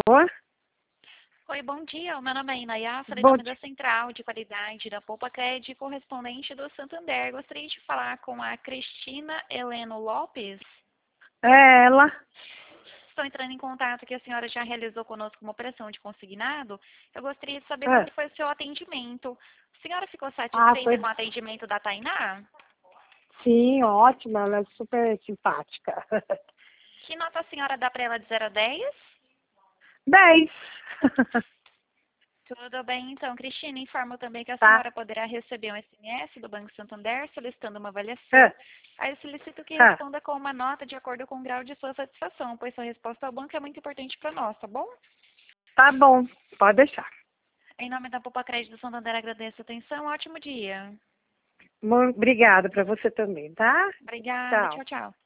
Oi, bom dia. O meu nome é Inayá, falei em Bom nome da dia. Central de Qualidade da Poupa Cred, correspondente do Santander. Gostaria de falar com a Cristina Heleno Lopes. É ela. Estou entrando em contato que a senhora já realizou conosco uma operação de consignado. Eu gostaria de saber como É. foi o seu atendimento. A senhora ficou Foi satisfeita com o atendimento da Tainá? sim, ótima, ela é super simpática. Que nota a senhora dá para ela de 0 a 10? 10. Tudo bem, então, Cristina, informo também que a Tá. senhora poderá receber um SMS do Banco Santander solicitando uma avaliação. É. Aí eu solicito que É. responda com uma nota de acordo com o grau de sua satisfação, pois sua resposta ao banco é muito importante para nós, tá bom? Tá bom, pode deixar. Em nome da Poupa Crédito Santander, agradeço a atenção. Ótimo dia. Obrigada para você também, tá? Obrigada. Tchau. Tchau, tchau.